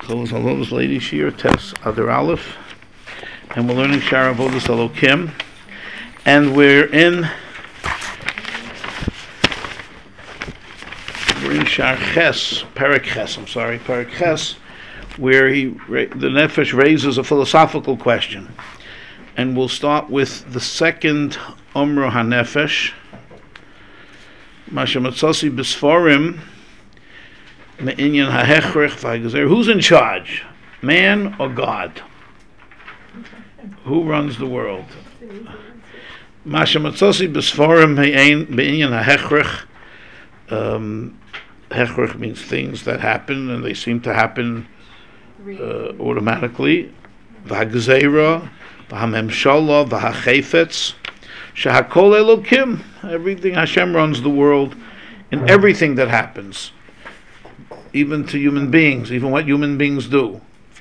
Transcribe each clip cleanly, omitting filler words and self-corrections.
So Halom's Lady Shir Tes Adar Aleph, and we're learning Shara Avodas Elokim, and we're in Shar Ches, Perek Ches, where the Nefesh raises a philosophical question, and we'll start with the second Omro HaNefesh, Masha Matzasi B'Sforim. Who's in charge, man or God? Who runs the world? Masha Matzasi B'Sforim Be'inyan HaHechrech. Hechrech means things that happen, and they seem to happen automatically. V'Hagzeira, V'Hamemshala, V'Hachefetz, Shehakol Elokim. Everything, Hashem runs the world in everything that happens. Even to human beings, even what human beings do.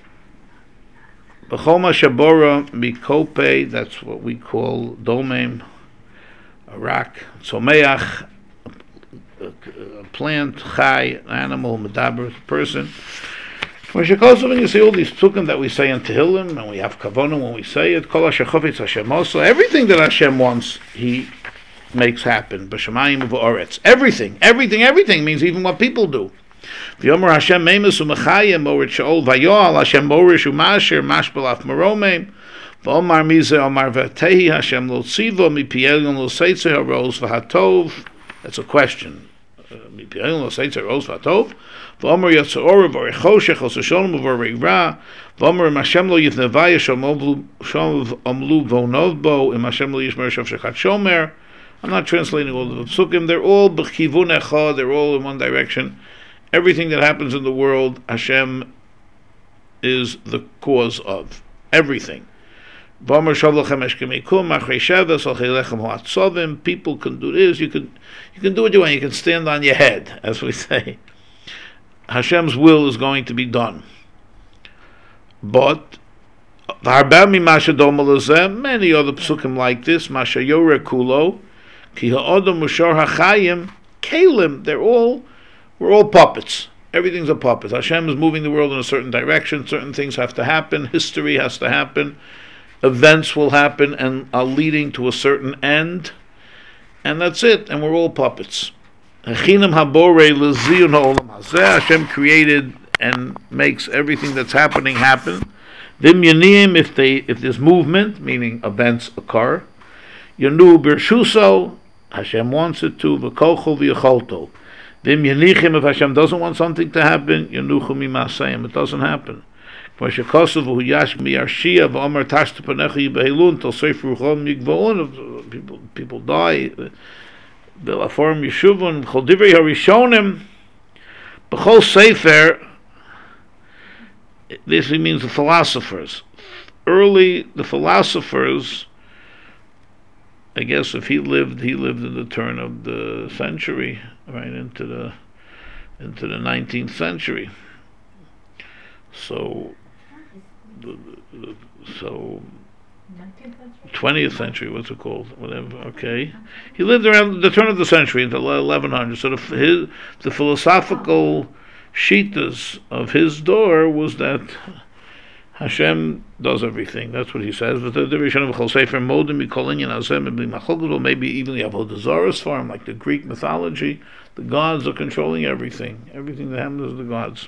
B'choma shabora mikope, that's what we call domem, a rock, tzomeach, a plant, chai, an animal, medaber, a person. When you see all these psukim that we say in Tehillim, and we have kavanah when we say it, kol asher chofetz Hashem also, everything that Hashem wants, He makes happen. B'shamayim u'v'oretz, everything means even what people do. V'yomer Hashem meimus u'mechayim oret she'ol v'yoal Hashem morish u'masher mashbel af maromim v'omar mizeh omar v'tehi Hashem lo tzivo mipielyon lo seitze haros v'hatov. That's a question. Mipielyon lo seitze haros v'hatov v'omar yotzeor v'orechoshech osasholom v'oreira v'omar Hashem lo yitnevaya shom omlu v'onovbo im Hashem lo yishmer shav shechat shomer. I'm not translating all of the psukim. They're all b'chivun echad. They're all in one direction. Everything that happens in the world, Hashem is the cause of everything. People can do this. You can do what you want. You can stand on your head, as we say. Hashem's will is going to be done. But many other psukim like this, Masha Yore Kulo, Ki Ha'odom Mushar HaChayim, Kalim, we're all puppets. Everything's a puppet. Hashem is moving the world in a certain direction. Certain things have to happen. History has to happen. Events will happen and are leading to a certain end. And that's it. And we're all puppets. Hashem created and makes everything that's happening happen. If there's movement, meaning events occur, Yanu Birshuso, Hashem wants it to, V'kocho v'yacholto. If Hashem doesn't want something to happen, it doesn't happen. People die. This means the philosophers. Early, the philosophers, I guess if he lived in the turn of the century, right into the 19th century. So 20th century, what's it called? Whatever. Okay, he lived around the turn of the century until 1100. So the philosophical shitas of his door was that Hashem does everything. That's what he says. Maybe even the Avodah Zarah form, like the Greek mythology. The gods are controlling everything. Everything that happens is the gods.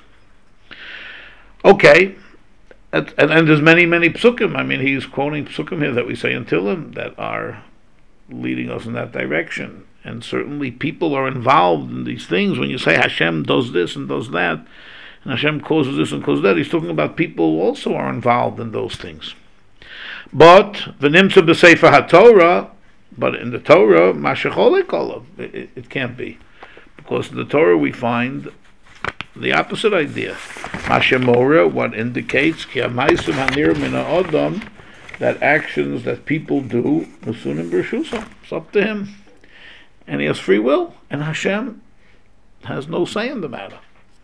Okay. And there's many psukim. I mean, he's quoting psukim here that we say in Tehillim that are leading us in that direction. And certainly people are involved in these things. When you say Hashem does this and does that, and Hashem causes this and causes that, he's talking about people also are involved in those things. But v'nimtza b'sefer haTorah, but in the Torah, it can't be, because in the Torah we find the opposite idea. Mashemora, what indicates ki ha'maisim hanir min ha'adam, that actions that people do, musunim b'rshusam, it's up to him, and he has free will, and Hashem has no say in the matter.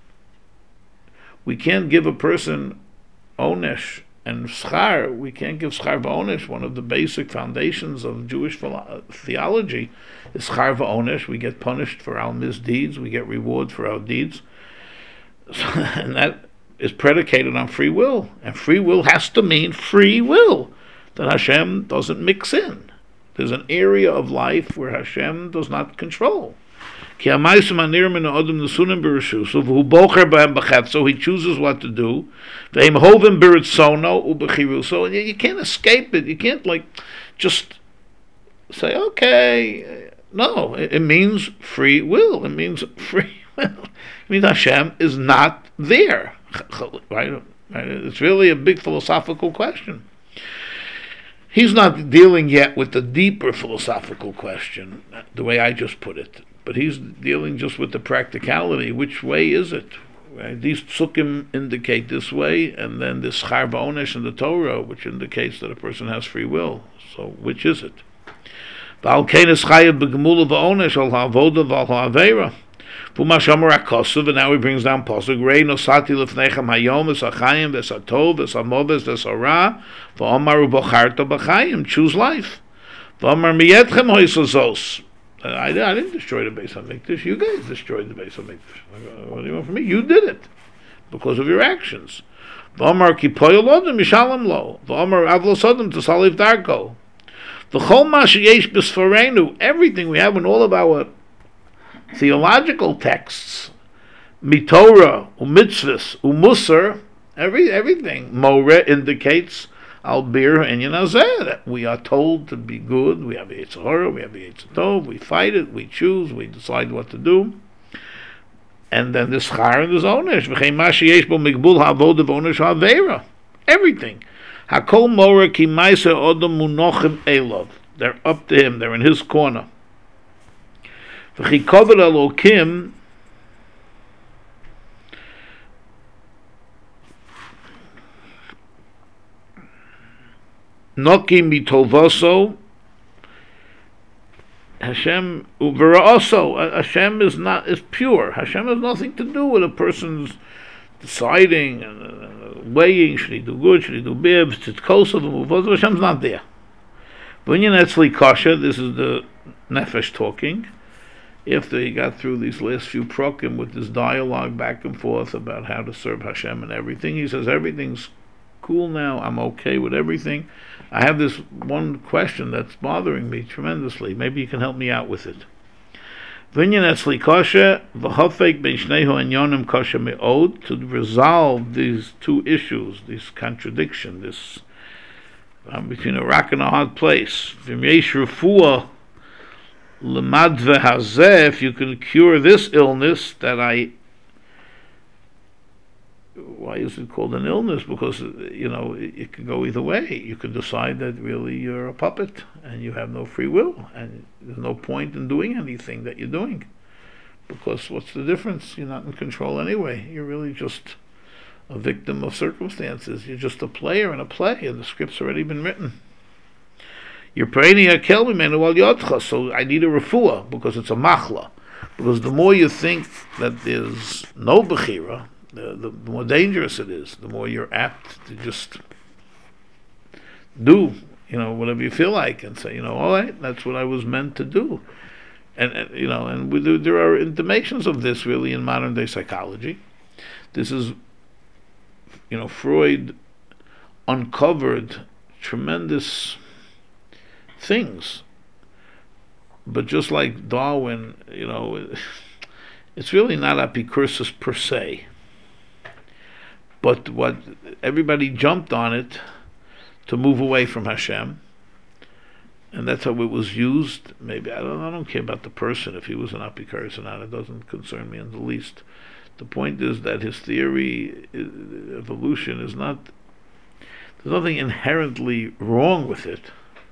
We can't give a person onesh and schar. We can't give schar v'onesh. One of the basic foundations of Jewish theology is schar v'onesh. We get punished for our misdeeds. We get reward for our deeds. And that is predicated on free will, and free will has to mean free will, that Hashem doesn't mix in. There's an area of life where Hashem does not control. So he chooses what to do. So you can't escape it. You can't just say, okay. No, it means free will. It means free will. It means Hashem is not there. Right? It's really a big philosophical question. He's not dealing yet with the deeper philosophical question, the way I just put it. But he's dealing just with the practicality. Which way is it? Right? These psukim indicate this way, and then this char ba'onesh in the Torah, which indicates that a person has free will. So, which is it? And now he brings down pasuk. Rei nosati lefnechem hayom v'sachayim v'satov v'samoves v'sara v'omaru bocharto b'chayim. Choose life. V'omar miyetchem hoysozos. I didn't destroy the Beis HaMikdash. You guys destroyed the Beis HaMikdash. What do you want from me? You did it because of your actions. V'omar kipoyel odom mishalom lo. V'omar avlos odom t'saliv darko. V'chol ma sheyesh b'sfarenu. Everything we have in all of our theological texts, mitorah, umitzvahs, umusar, everything. Moreh indicates albir and yanazeh, that we are told to be good. We have a Yetzer Hara, we have a Yetzer Tov, we fight it, we choose, we decide what to do. And then this char and this onesh, v'chein ma sheyesh bo migbul ha'avodah v'onesh ha'avera. Everything. Hakol moreh ki ma'aseh odom munochem elov. They're up to him, they're in his corner. V'chikover Elokim Noki mitovaso Hashem uveraoso. Hashem is pure. Hashem has nothing to do with a person's deciding and weighing. Should he do good? Should he do bib? Hashem's not there. Bunyan etzli kasha. This is the nefesh talking. After he got through these last few prokim with this dialogue back and forth about how to serve Hashem and everything, he says everything's cool now. I'm okay with everything. I have this one question that's bothering me tremendously. Maybe you can help me out with it. To resolve these two issues, this contradiction, this between a rock and a hard place. If you can cure this illness that why is it called an illness? Because, it can go either way. You can decide that really you're a puppet and you have no free will and there's no point in doing anything that you're doing. Because what's the difference? You're not in control anyway. You're really just a victim of circumstances. You're just a player in a play and the script's already been written. You're praying a kelmi menu wal yodcha, so I need a refuah because it's a machla. Because the more you think that there's no bechira, the more dangerous it is. The more you're apt to just do, whatever you feel like, and say, all right, that's what I was meant to do. And there are intimations of this really in modern day psychology. This is, Freud uncovered tremendous things, but just like Darwin, it's really not apicursus per se. But what everybody jumped on it to move away from Hashem, and that's how it was used. Maybe I don't care about the person if he was an apicurus or not. It doesn't concern me in the least. The point is that his theory, evolution, is not. There's nothing inherently wrong with it.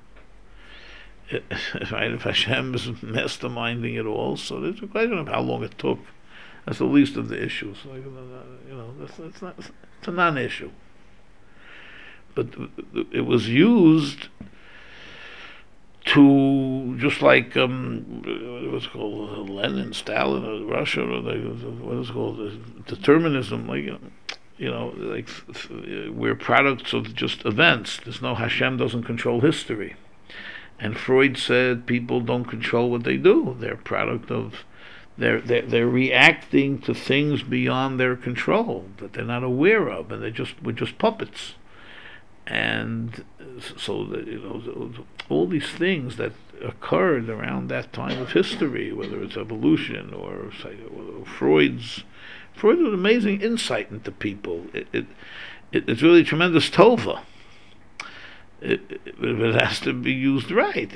Right? If Hashem is masterminding it all, so there's a question of how long it took. That's the least of the issues. It's a non-issue. But it was used to, just like what was it called, Lenin, Stalin, or Russia, or what is it called, determinism. We're products of just events. There's no Hashem doesn't control history. And Freud said people don't control what they do. They're a product of they're reacting to things beyond their control that they're not aware of, and we're just puppets. And so all these things that occurred around that time of history, whether it's evolution or say, Freud had an amazing insight into people. It's really tremendous tova. It has to be used right,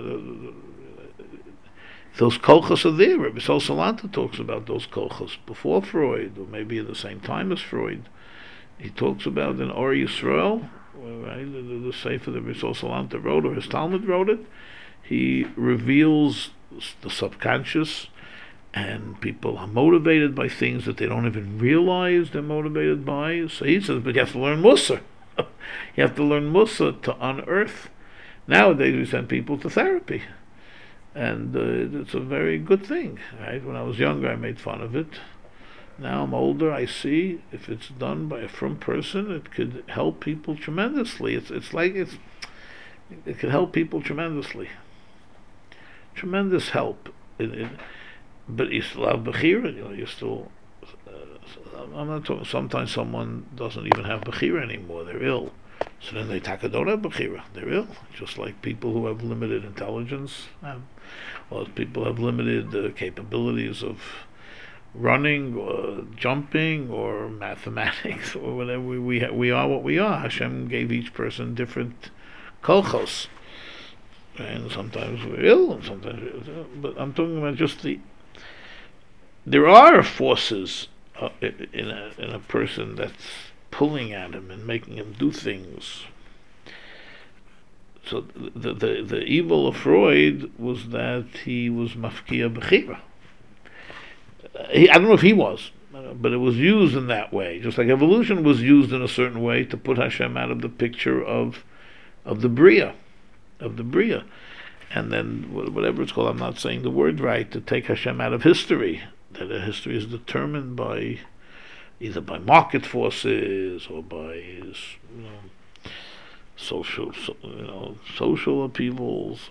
those kolchos are there. Rabbi Sol Salanta talks about those kolchos before Freud, or maybe at the same time as Freud. He talks about in Or Yisrael, right, the sefer that Rabbi Sol Salanta wrote, or his Talmud wrote it. He reveals the subconscious, and people are motivated by things that they don't even realize they're motivated by. So he says, but you have to learn Musar. You have to learn Musar to unearth. Nowadays we send people to therapy. And it's a very good thing, right? When I was younger, I made fun of it. Now I'm older, I see if it's done by a frum person, it could help people tremendously. It could help people tremendously. Tremendous help. But you still have bechira, you still... I'm not talking... Sometimes someone doesn't even have bechira anymore, they're ill. So then they don't have bechira, they're ill. Just like people who have limited intelligence, or people have limited capabilities of running or jumping or mathematics or whatever. We are what we are. Hashem gave each person different kolchos, and sometimes we're ill and sometimes but I'm talking about just there are forces in a person that's pulling at him and making him do things. So the evil of Freud was that he was mafkia bechira. I don't know if he was, but it was used in that way. Just like evolution was used in a certain way to put Hashem out of the picture of the bria, and then whatever it's called. I'm not saying the word right. To take Hashem out of history, that history is determined by either by market forces or by social upheavals.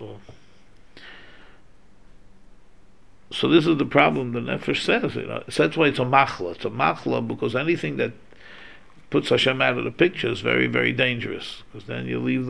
So this is the problem the Nefesh says. So that's why it's a machla. It's a machla because anything that puts Hashem out of the picture is very, very dangerous. Because then you leave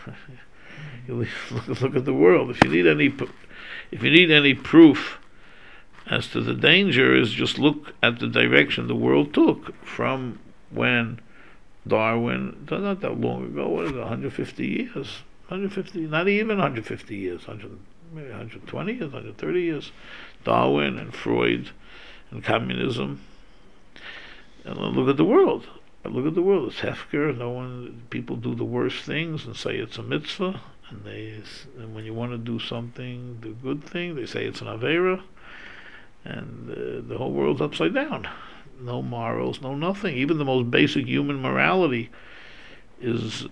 look at the world. If you need any proof as to the danger, is just look at the direction the world took from when Darwin, not that long ago, what is it, 150 years? 150, not even 150 years, maybe 120 years, 130 years. Darwin and Freud and communism. And look at the world. It's hefker. People do the worst things and say it's a mitzvah. And when you want to do something, the good thing, they say it's an avera. And the whole world's upside down. No morals, no nothing. Even the most basic human morality is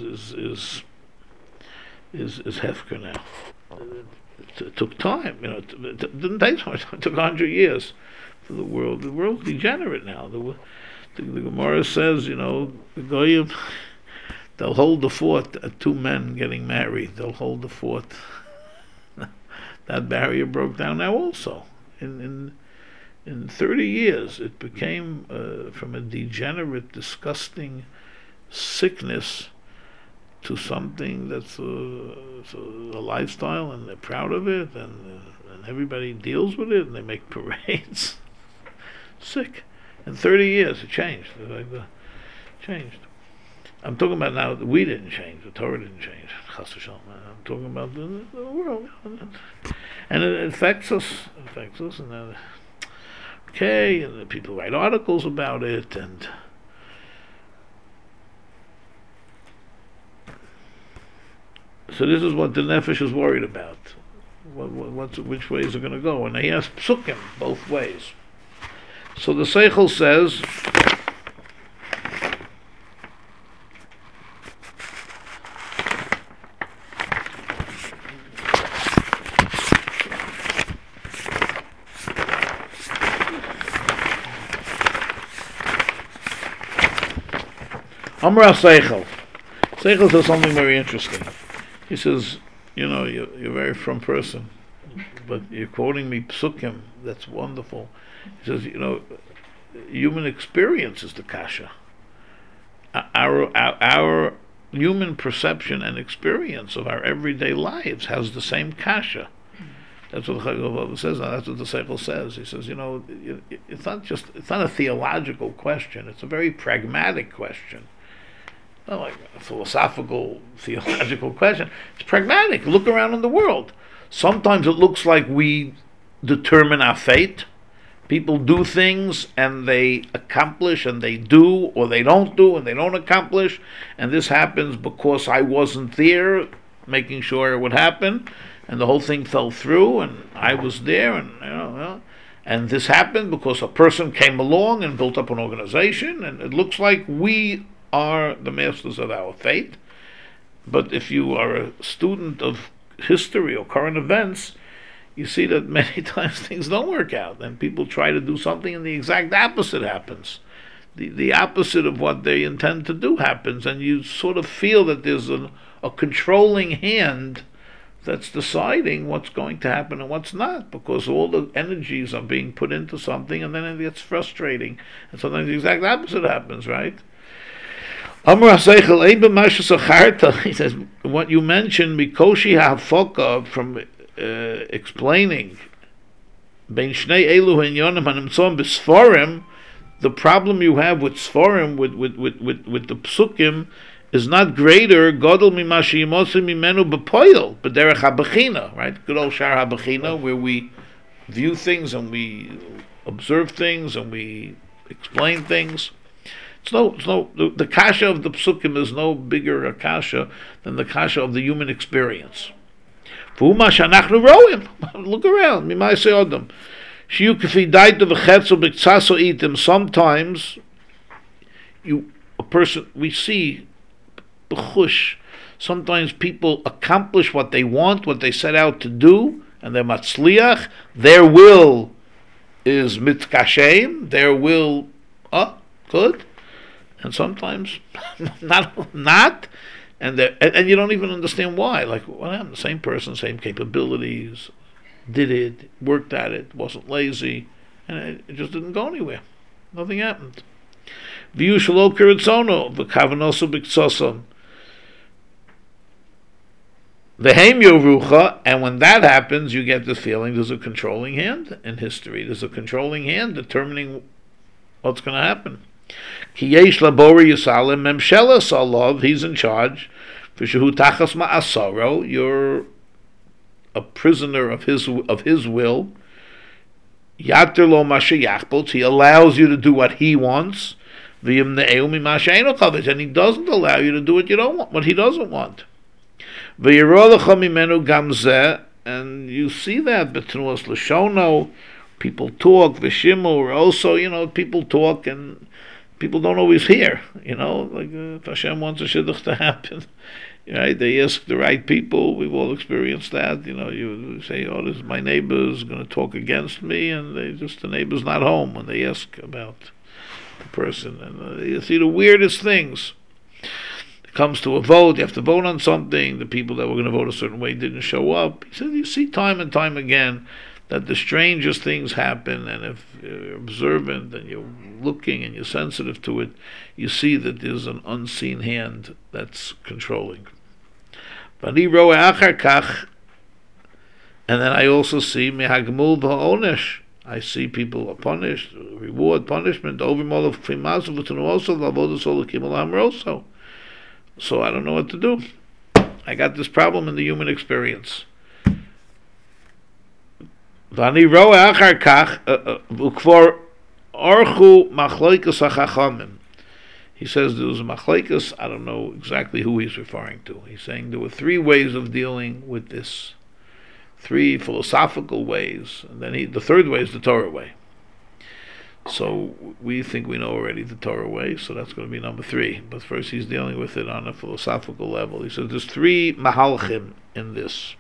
hefker now. It took time, it didn't take so much. It took 100 years for the world. The world's degenerate now. The Gemara says, the Goyim, they'll hold the fort at two men getting married. They'll hold the fort. That barrier broke down now also. In 30 years, it became from a degenerate, disgusting sickness to something that's a lifestyle, and they're proud of it, and everybody deals with it, and they make parades. Sick. In 30 years, it changed. Changed. I'm talking about now. We didn't change. The Torah didn't change. Chas v'shalom. I'm talking about the world, and it affects us. And and people write articles about it, and so this is what the Nefesh is worried about. Which ways are going to go? And he has psukim both ways. So the Seichel says, Amra Seichel. Seichel says something very interesting. He says, you're a very frum person. but you're quoting me psukim. That's wonderful. He says, human experience is the kasha. Our human perception and experience of our everyday lives has the same kasha. That's what the Chagavah says. That's what the Seichel says. He says, it's not a theological question. It's a very pragmatic question. Not like a philosophical, theological question. It's pragmatic. Look around in the world. Sometimes it looks like we determine our fate. People do things and they accomplish and they do, or they don't do and they don't accomplish. And this happens because I wasn't there making sure it would happen. And the whole thing fell through, and I was there, and this happened because a person came along and built up an organization, and it looks like we are the masters of our fate. But if you are a student of history or current events, you see that many times things don't work out, and people try to do something, and the exact opposite happens. The opposite of what they intend to do happens, and you sort of feel that there's a controlling hand that's deciding what's going to happen and what's not, because all the energies are being put into something, and then it gets frustrating, and sometimes the exact opposite happens, right? He says, what you mentioned, Mikoshi HaFoka, from explaining the problem you have with Sforim, with the Psukim, is not greater Godel Mimashimosim Mimenu Bepoil, but Derech Habachina, right? Good old Shar Habachina, where we view things and we observe things and we explain things. The kasha of the psukim is no bigger a kasha than the kasha of the human experience. Look around. Sometimes we see sometimes people accomplish what they want, what they set out to do, and they're matzliach. Their will is mitkashem. Their will, good, and sometimes not, and you don't even understand why. Like, what happened? The same person, same capabilities, did it, worked at it, wasn't lazy, and it just didn't go anywhere. Nothing happened. V'yu shelo kiritzono v'kavanoso b'ktsosom. V'heim yorucha, and when that happens, you get the feeling there's a controlling hand in history. There's a controlling hand determining what's going to happen. Ki yesh labori yisalem memshela salov, he's in charge. V'shehu tachas ma'asaro, you're a prisoner of his will. Yater lo mashayachbot, he allows you to do what he wants. V'yimne'eu mimasheinu chavetz, and he doesn't allow you to do what you don't want, what he doesn't want. And you see that betnuas l'shono, people talk. V'shimu also, people talk and people don't always hear. Like if Hashem wants a shidduch to happen, right? They ask the right people. We've all experienced that. You say, "Oh, my neighbor's going to talk against me," and the neighbor's not home when they ask about the person, and you see the weirdest things. Comes to a vote, you have to vote on something, the people that were going to vote a certain way didn't show up. He said, you see time and time again that the strangest things happen, and if you're observant and you're looking and you're sensitive to it, you see that there's an unseen hand that's controlling. And then I also see mehagmul v'onesh. I see people are punished, reward, punishment, overmol of fimasu v'tunuoso l'avodoso l'kimul hamroso. So I don't know what to do. I got this problem in the human experience. He says there was a machlokes. I don't know exactly who he's referring to. He's saying there were three ways of dealing with this. Three philosophical ways. And then the third way is the Torah way. So we think we know already the Torah way, so that's going to be number 3. But first he's dealing with it on a philosophical level. He says there's 3 mahalchim in this.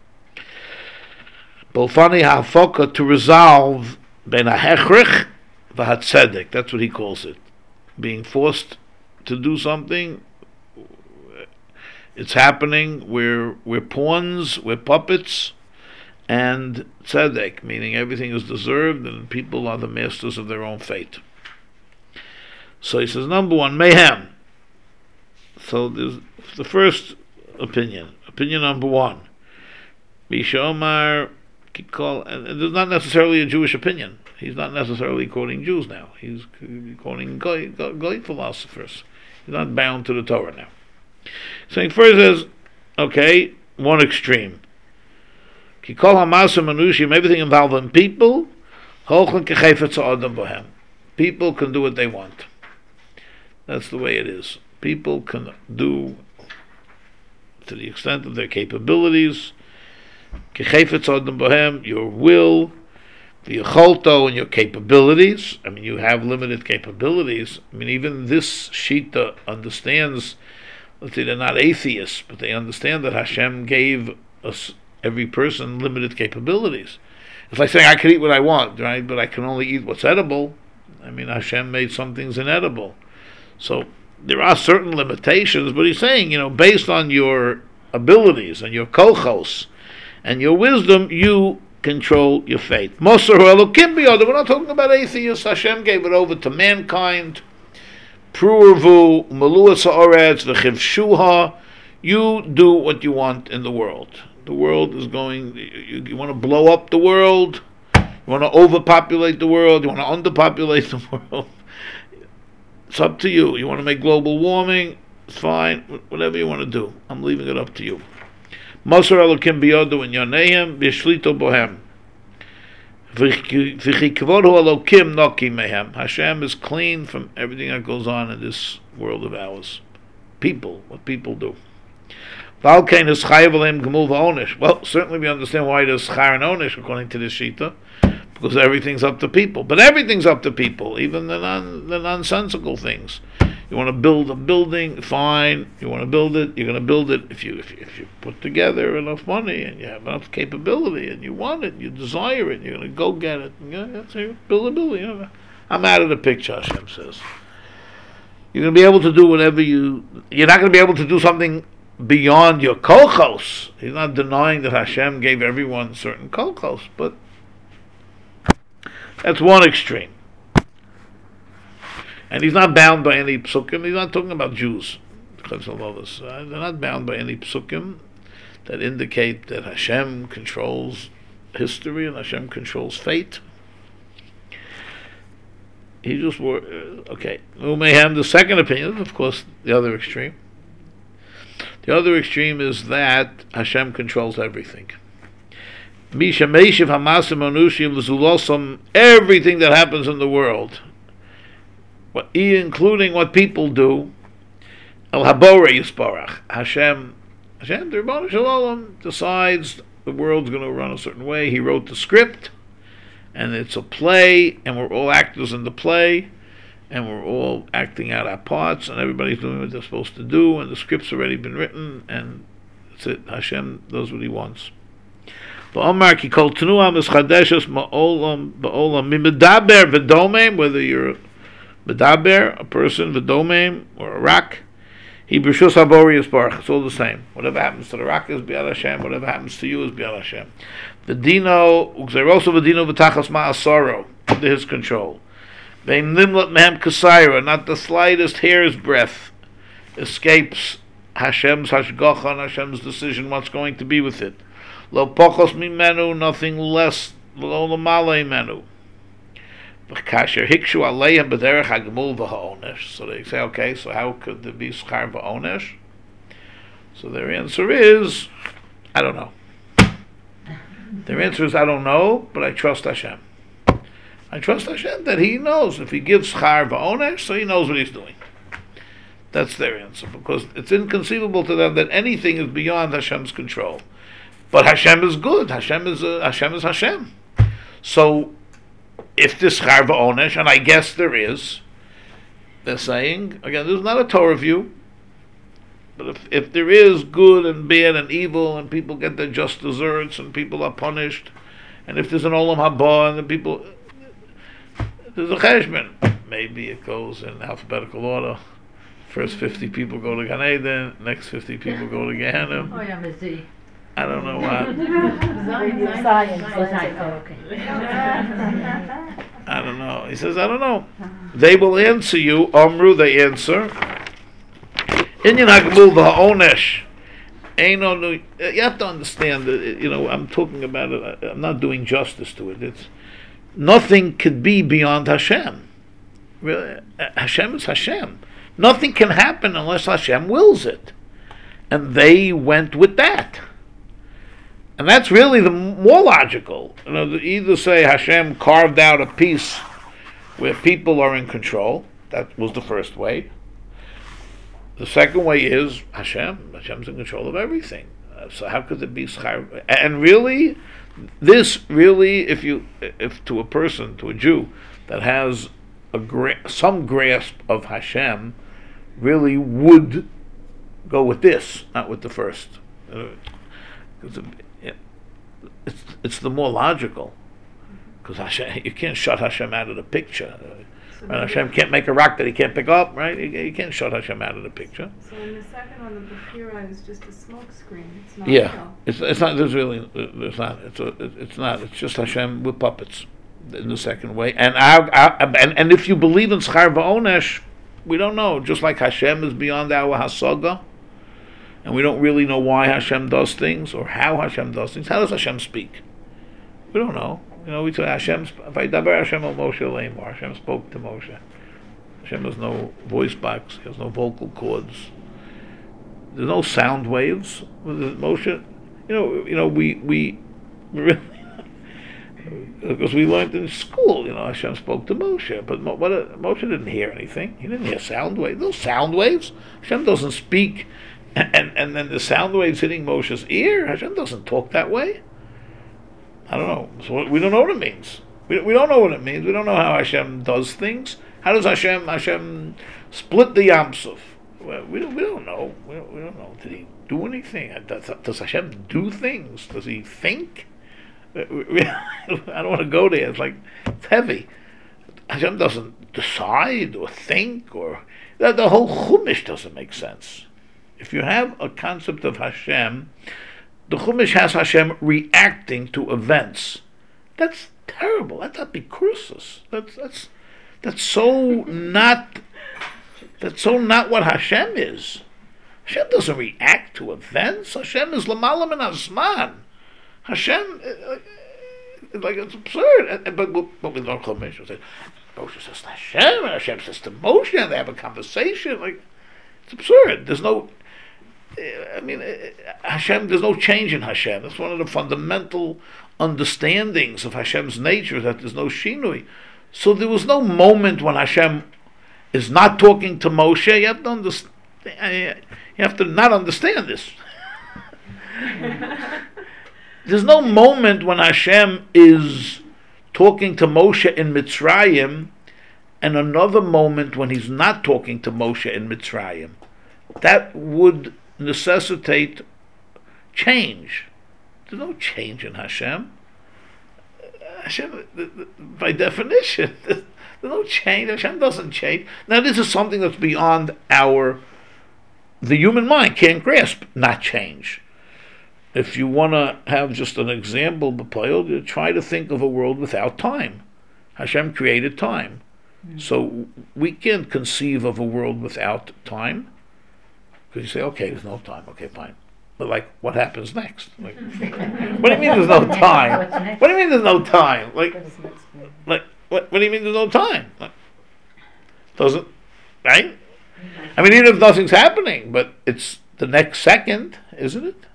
Bolfani ha'foka, to resolve ben ha'hechrich v'hatzedek. That's what he calls it. Being forced to do something. It's happening. We're pawns, we're puppets, and tzedek, meaning everything is deserved and people are the masters of their own fate. So he says, number one, mayhem. So there's the first opinion. Opinion number one. Misha Omar, and it's not necessarily a Jewish opinion. He's not necessarily quoting Jews now. He's quoting Goy philosophers. He's not bound to the Torah now. So first says, okay, one extreme. Kikol hamasa manushim, everything involving people, people can do what they want. That's the way it is. People can do to the extent of their capabilities. Your will, the yecholto, and your capabilities. I mean, you have limited capabilities. I mean, even this Shita understands. Let's say they're not atheists, but they understand that Hashem gave us, every person, limited capabilities. It's like saying I can eat what I want, right? But I can only eat what's edible. I mean, Hashem made some things inedible. So there are certain limitations, but he's saying, based on your abilities and your kochos and your wisdom, you control your fate. Mosar Elokim biyado. We're not talking about atheists. Hashem gave it over to mankind. Pruervu, Maluas Haaretz, V'chivshuha. You do what you want in the world. The world is going, you want to blow up the world, you want to overpopulate the world, you want to underpopulate the world. It's up to you. You want to make global warming, it's fine. Whatever you want to do, I'm leaving it up to you. Mosar Elokim biyado in Yoneim, B'shlito bohem. V'chikvodu Elokim noki mehem. Hashem is clean from everything that goes on in this world of ours. People, what people do. Well, certainly we understand why there's schar and onish according to this shita, because everything's up to people. But everything's up to people, even the nonsensical things. You want to build a building, fine. You want to build it, you're going to build it if you put together enough money and you have enough capability and you want it, you desire it, you're going to go get it. That's how you build a building. I'm out of the picture, Hashem says. You're going to be able to do whatever you're not going to be able to do something beyond your kolchos. He's not denying that Hashem gave everyone certain kolchos, but that's one extreme. And he's not bound by any psukim. He's not talking about Jews, because of all this. They're not bound by any psukim that indicate that Hashem controls history and Hashem controls fate. He just okay. Umayhem, the second opinion, of course, the other extreme. The other extreme is that Hashem controls everything. Misha Meishiv Hamasim Onushim V'Zulosam, everything that happens in the world, including what people do, El Habore Yisparach. Hashem, the Rebbeinu Shalom, decides the world's going to run a certain way. He wrote the script, and it's a play, and we're all actors in the play, and we're all acting out our parts, and everybody's doing what they're supposed to do, and the script's already been written, and that's it. Hashem does what he wants. Whether you're medaber, a person, v'domem, or a rock, he b'rshus habori yisparach. It's all the same. Whatever happens to the rock is b'yad Hashem. Whatever happens to you is b'yad Hashem. V'dino u'gzeroso v'dino v'tachas ma'asoro, under his control. Ve'im nimlat mehem kasayra, not the slightest hair's breadth escapes Hashem's hashgacha and Hashem's decision what's going to be with it. Lo pochos mimenu, nothing less. Lo l'malei menu. V'kasher hikshu aleihem b'derech hagmul v'ha'onesh. So they say, okay, so how could there be schar v'onesh? So their answer is, I don't know. Their answer is, I don't know, but I trust Hashem. I trust Hashem that He knows. If He gives schar v'onesh, so He knows what He's doing. That's their answer, because it's inconceivable to them that anything is beyond Hashem's control. But Hashem is good. Hashem is Hashem. So, if this schar v'onesh, and I guess there is, they're saying, again, this is not a Torah view, but if there is good and bad and evil, and people get their just deserts, and people are punished, and if there's an olam haba, and the people, there's a cheshbon. Maybe it goes in alphabetical order. First 50 people go to Gan Eden, next 50 people go to Gehenna. Oh, yeah, Mizzi. I don't know what. I don't know. He says, I don't know. They will answer you. Amru, they answer. Inyan hagmul v'ha'onesh. You have to understand that, I'm talking about it. I'm not doing justice to it. It's nothing could be beyond Hashem. Really, Hashem is Hashem. Nothing can happen unless Hashem wills it. And they went with that. And that's really the more logical. Either say Hashem carved out a piece where people are in control. That was the first way. The second way is Hashem's in control of everything. So how could it be schar? And really, if to a person, to a Jew that has some grasp of Hashem, really would go with this, not with the first. It's the more logical, because you can't shut Hashem out of the picture. Right? Hashem can't make a rock that he can't pick up, right? You can't shut Hashem out of the picture. So in the second one, the Bechira is just a smoke screen. It's not real. It's not. There's not. It's not. It's just Hashem with puppets. In the second way, and if you believe in schar v'onesh, we don't know. Just like Hashem is beyond our hasaga, and we don't really know why Hashem does things or how Hashem does things. How does Hashem speak? We don't know. We say Hashem. Vaydaber Hashem al Moshe leimor. Hashem spoke to Moshe. Hashem has no voice box. He has no vocal cords. There's no sound waves with Moshe. We really. Because we learned in school, Hashem spoke to Moshe, but Moshe didn't hear anything. He didn't hear sound waves. Those sound waves, Hashem doesn't speak, and then the sound waves hitting Moshe's ear. Hashem doesn't talk that way. I don't know. So we don't know what it means. We don't know what it means. We don't know how Hashem does things. How does Hashem split the Yam Suf? Well, we don't know. We don't know. Did he do anything? Does Hashem do things? Does he think? I don't want to go there. It's heavy. Hashem doesn't decide or think, or the whole Chumash doesn't make sense. If you have a concept of Hashem, the Chumash has Hashem reacting to events. That's terrible. That's epicursus. That's so not what Hashem is. Hashem doesn't react to events. Hashem is l'malam and asman. Hashem, it's absurd. But we learn Chumash. Moshe says to Hashem, and Hashem says to Moshe, and they have a conversation. It's absurd. There's no, Hashem. There's no change in Hashem. That's one of the fundamental understandings of Hashem's nature, that there's no shinui. So there was no moment when Hashem is not talking to Moshe. You have to understand. You have to not understand this. There's no moment when Hashem is talking to Moshe in Mitzrayim, and another moment when he's not talking to Moshe in Mitzrayim. That would necessitate change. There's no change in Hashem. Hashem, by definition, there's no change. Hashem doesn't change. Now, this is something that's beyond the human mind can't grasp, not change. If you want to have just an example, you try to think of a world without time. Hashem created time. So we can't conceive of a world without time. Because you say, okay, there's no time. Okay, fine. But what happens next? What do you mean there's no time? What do you mean there's no time? What do you mean there's no time? Doesn't, right? Even if nothing's happening, but it's the next second, isn't it?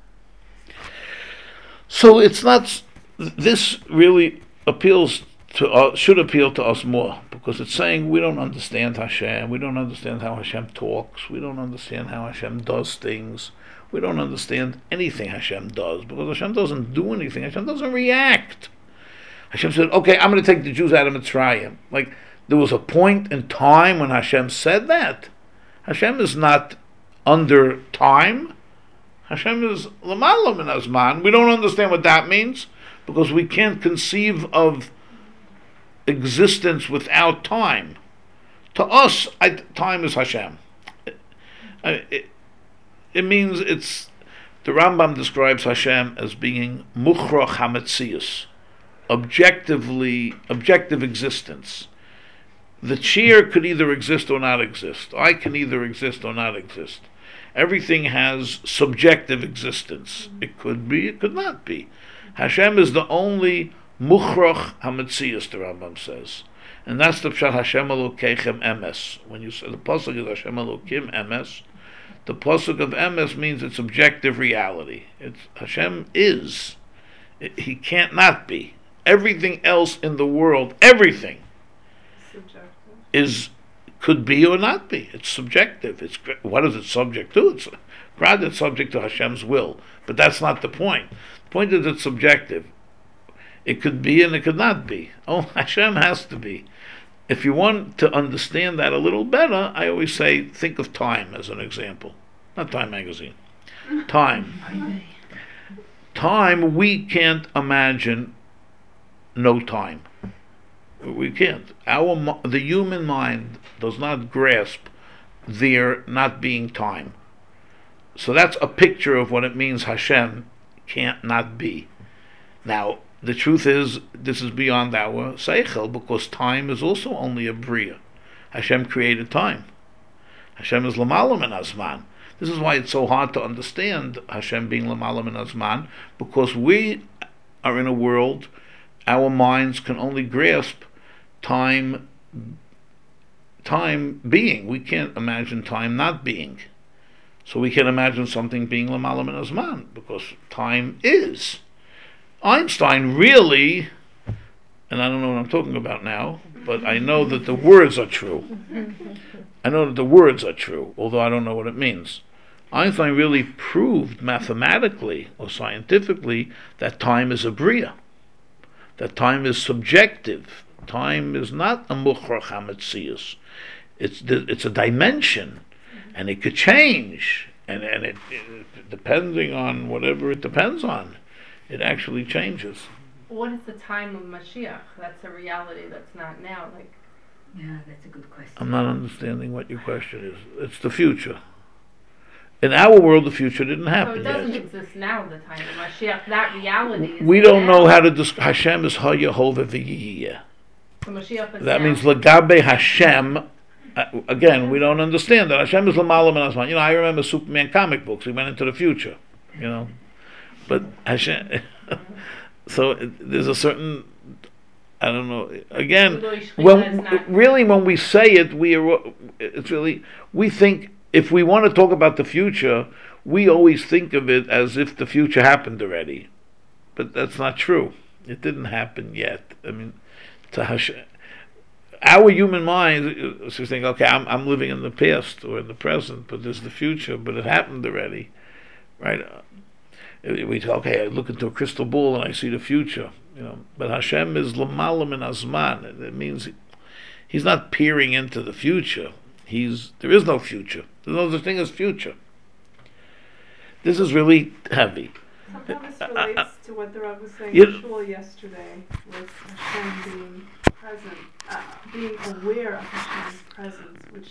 So it's not. This really should appeal to us more, because it's saying we don't understand Hashem, we don't understand how Hashem talks, we don't understand how Hashem does things, we don't understand anything Hashem does, because Hashem doesn't do anything. Hashem doesn't react. Hashem said, "Okay, I'm going to take the Jews out of Mitzrayim." There was a point in time when Hashem said that. Hashem is not under time. Hashem is l'malam min hazman. We don't understand what that means, because we can't conceive of existence without time. To us, time is Hashem. It means The Rambam describes Hashem as being Mukhrach HaMetzius, objective existence. The chair could either exist or not exist. I can either exist or not exist. Everything has subjective existence. It could be, it could not be. Hashem is the only Mukhrach HaMetzius, the Rambam says. And that's the Pshat Hashem Elokeichem Emes. When you say the pasuk is Hashem Elokim Emes, the pasuk of Emes means it's objective reality. It's Hashem is. He can't not be. Everything else in the world, everything, is could be or not be. It's subjective. It's what is it subject to? It's rather it's subject to Hashem's will. But that's not the point. The point is it's subjective. It could be and it could not be. Oh, Hashem has to be. If you want to understand that a little better, I always say think of Time as an example. Not Time magazine. Time. Time, we can't imagine no time. We can't. The human mind does not grasp there not being time. So that's a picture of what it means Hashem can't not be. Now, the truth is, this is beyond our seichel, because time is also only a bria. Hashem created time. Hashem is l'malam min hazman. This is why it's so hard to understand Hashem being l'malam min hazman, because we are in a world, our minds can only grasp time being. We can't imagine time not being. So we can imagine something being l'malam min hazman, because time is. Einstein really, and I don't know what I'm talking about now, but I know that the words are true. I know that the words are true, although I don't know what it means. Einstein really proved mathematically or scientifically that time is a bria, that time is subjective. Time is not a mukhrach hametzius. It's a dimension, and it could change, and it depending on whatever it depends on, it actually changes. What is the time of Mashiach? That's a reality that's not now. Yeah, that's a good question. I'm not understanding what your question is. It's the future. In our world, the future didn't happen yet. So it doesn't exist now, the time of Mashiach. That reality is we don't know how to describe. Hashem is Ha-Yehovah V'Yiyeh. So Mashiach is that now. means Lagabe Hashem. Again, we don't understand that. Hashem is L'malam min hazman. I remember Superman comic books. He went into the future, But Hashem, so there's a certain, I don't know. Again, when we say it, we think if we want to talk about the future, we always think of it as if the future happened already, but that's not true. It didn't happen yet. I mean, to Hashem, our human mind is think, okay, I'm living in the past or in the present, but there's the future, but it happened already, right? We say, okay, I look into a crystal ball and I see the future, But Hashem is l'malam min hazman. It means He's not peering into the future. There is no future. There's no such thing as future. This is really heavy. Somehow this relates to what the Rav was saying in Shul yesterday, with Hashem being present, being aware of Hashem's presence, which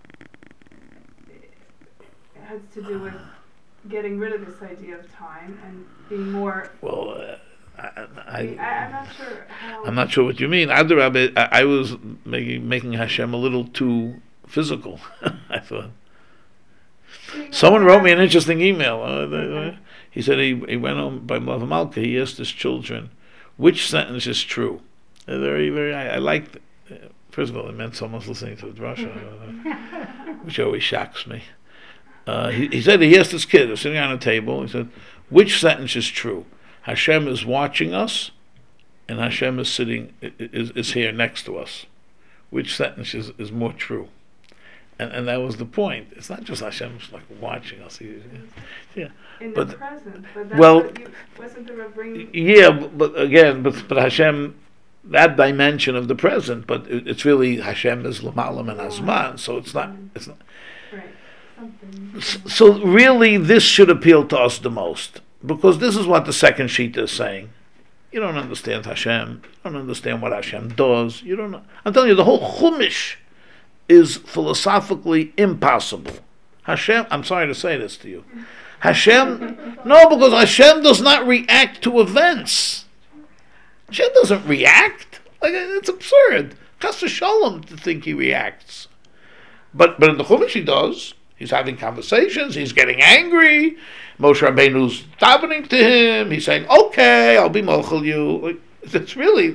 has to do with getting rid of this idea of time and being more. Well, I'm not sure how. I'm not sure what you mean. I was making Hashem a little too physical. I thought. Someone wrote me an interesting email. Okay. He said he went home by Mlav Malka. He asked his children, which sentence is true? Very, very. I liked. First of all, it meant someone's listening to the drasha, which always shocks me. He said he asked his kid, they're sitting on a table, he said, which sentence is true? Hashem is watching us, and Hashem is sitting, is here next to us. Which sentence is more true? And that was the point. It's not just Hashem's like watching us. In the present, but that's wasn't the bringing. Yeah, but again, but Hashem, that dimension of the present, but it's really Hashem is l'malam min hazman, so it's not. Right. So really, this should appeal to us the most, because this is what the second sheet is saying. You don't understand Hashem. You don't understand what Hashem does. You don't know. I'm telling you, the whole Chumash is philosophically impossible. Hashem, I'm sorry to say this to you, Hashem, no, because Hashem does not react to events. Hashem doesn't react. Like, it's absurd. Chas v'shalom to think he reacts. But in the Chumash he does. He's having conversations. He's getting angry. Moshe Rabbeinu's davening to him. He's saying, "Okay, I'll be mochel you." Like, it's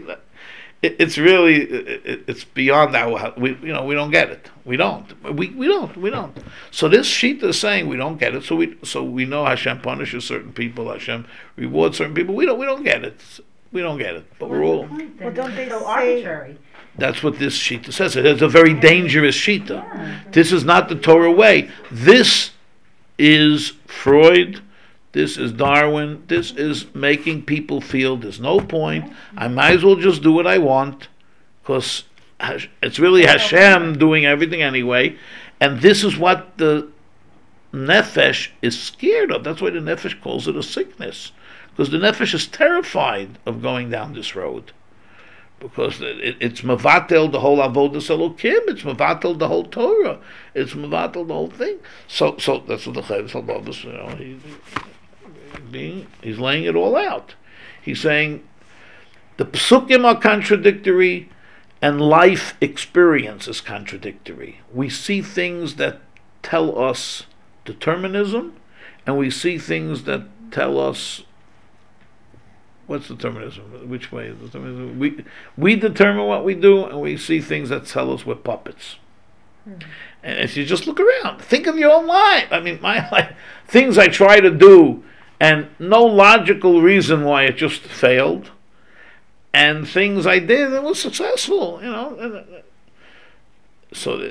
beyond our. We don't get it. We don't. So this sheet is saying we don't get it. So we know Hashem punishes certain people. Hashem rewards certain people. We don't get it. We don't get it. But we're all. Well, don't they so arbitrary? That's what this shita says. It's a very dangerous shita. Yeah. This is not the Torah way. This is Freud. This is Darwin. This is making people feel there's no point. I might as well just do what I want, because it's really Hashem doing everything anyway. And this is what the nefesh is scared of. That's why the nefesh calls it a sickness, because the nefesh is terrified of going down this road. Because it's mevatel the whole avodas elokim, it's mevatel the whole Torah, it's mevatel the whole thing. So that's what the Chavis Halbavas, he's laying it all out. He's saying the psukim are contradictory, and life experience is contradictory. We see things that tell us determinism, and we see things that tell us. What's determinism? Which way is determinism? We determine what we do, and we see things that tell us we're puppets. And if you just look around, think of your own life. I mean, my life, things I try to do, and no logical reason why it just failed, and things I did that was successful. So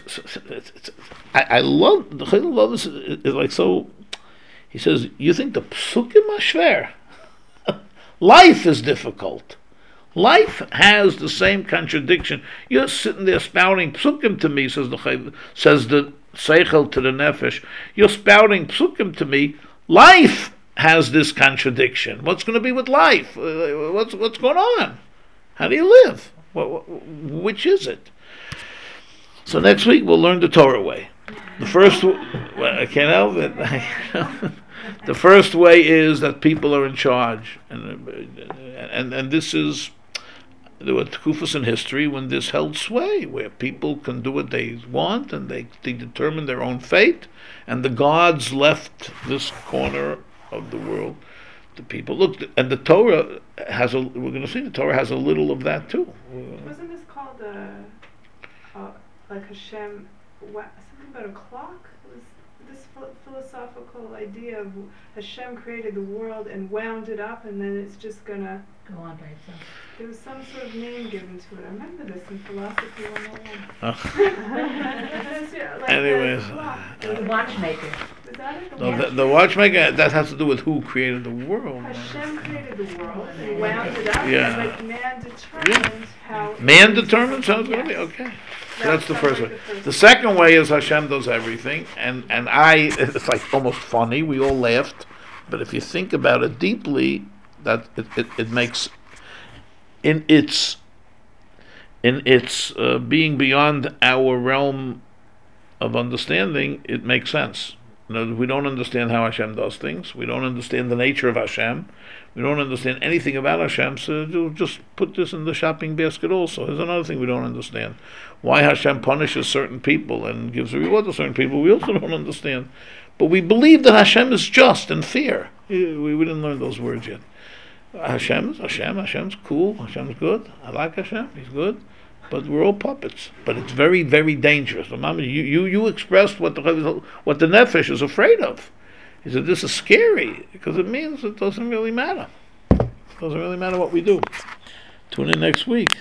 I love the Chayil love is like so. He says, you think the psukim are shver? Life is difficult. Life has the same contradiction. You're sitting there spouting psukim to me, says the seichel to the nefesh. You're spouting psukim to me. Life has this contradiction. What's going to be with life? What's going on? How do you live? Which is it? So next week we'll learn the Torah way. The first, I can't help it. The first way is that people are in charge, and this is, there were tkufas in history when this held sway, where people can do what they want and they determine their own fate, and the gods left this corner of the world to people. Look, and the Torah has we're going to see the Torah has a little of that too. Wasn't this called like Hashem? Something about a clock? Was this philosophical idea of Hashem created the world and wound it up, and then it's just gonna go on by itself? There was some sort of name given to it. I remember this in Philosophy 101. Anyways, the watchmaker. Is that it? The watchmaker, that has to do with who created the world. Hashem created the world and wound it up, yeah. But man determined how. Man determines how it's going to be? Okay. So that's the first way. The second way is Hashem does everything, and it's like almost funny. We all laughed, but if you think about it deeply, that it makes in its being beyond our realm of understanding, it makes sense. We don't understand how Hashem does things. We don't understand the nature of Hashem. We don't understand anything about Hashem, so you'll just put this in the shopping basket also. There's another thing we don't understand. Why Hashem punishes certain people and gives a reward to certain people, we also don't understand. But we believe that Hashem is just and fair. We didn't learn those words yet. Hashem's cool, Hashem's good. I like Hashem, he's good. But we're all puppets. But it's very, very dangerous. You expressed what the nefesh is afraid of. He said, this is scary, because it means it doesn't really matter. It doesn't really matter what we do. Tune in next week.